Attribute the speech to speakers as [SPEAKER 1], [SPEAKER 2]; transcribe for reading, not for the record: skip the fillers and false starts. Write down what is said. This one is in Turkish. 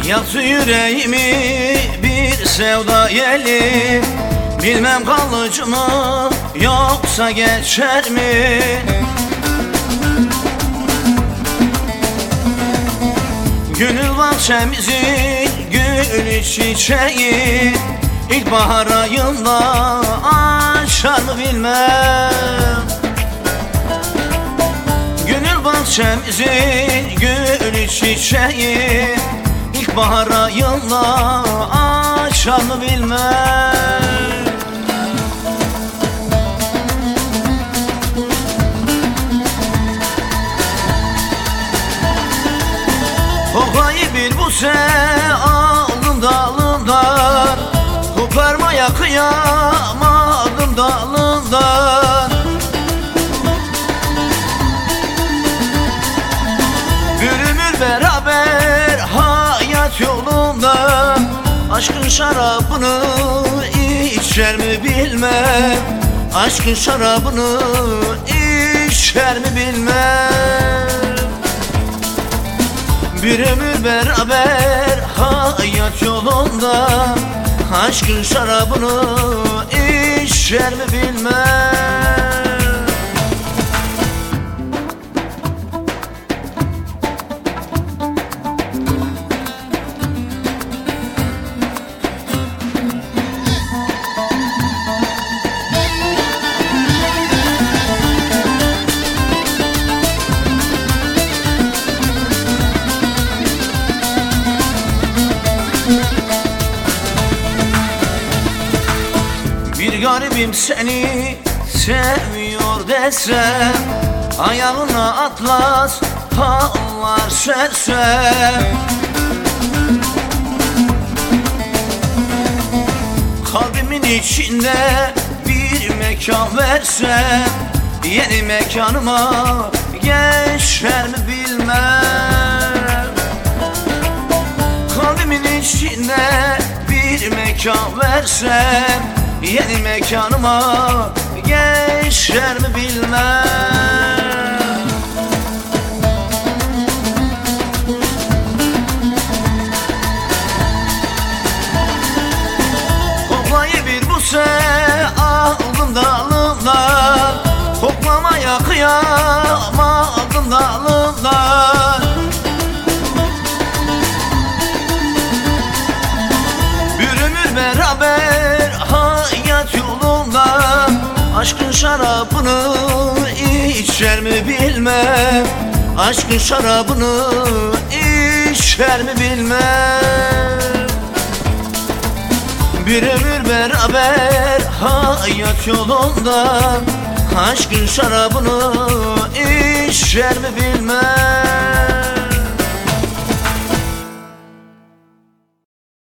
[SPEAKER 1] Yaktı yüreğimi bir sevda yeli. Bilmem kalıcı mı yoksa geçer mi? Gönül bahçemizin gül çiçeği İlkbahar ayında açar mı bilmem. Gönül bahçemizin gül çiçeği İlkbahar ayında açar mı bilmem. Koklayı bil bu aldım dalından, koparmaya kıyamadım dalından. Bürümür beraber hayat yolunda, aşkın şarabını içer mi bilmem. Aşkın şarabını içer mi bilmem. Bir ömür beraber hayat yolunda, aşkın şarabını içer mi bilmem. Bir garibim seni seviyor desem, ayağına atlas hallar sersem. Kalbimin içinde bir mekan versem, yeni mekanıma geçer mi bilmem. Kalbimin içinde bir mekan versem, yeni mekanıma geçer mi bilmem. Koklayı bir buse aldım dalımdan, koklamaya kıyamadım dalımdan. Bir ömür beraber hayat yolunda, aşkın şarabını içer mi bilmem. Aşkın şarabını içer mi bilmem. Bir ömür beraber hayat yolunda, aşkın şarabını içer mi bilmem.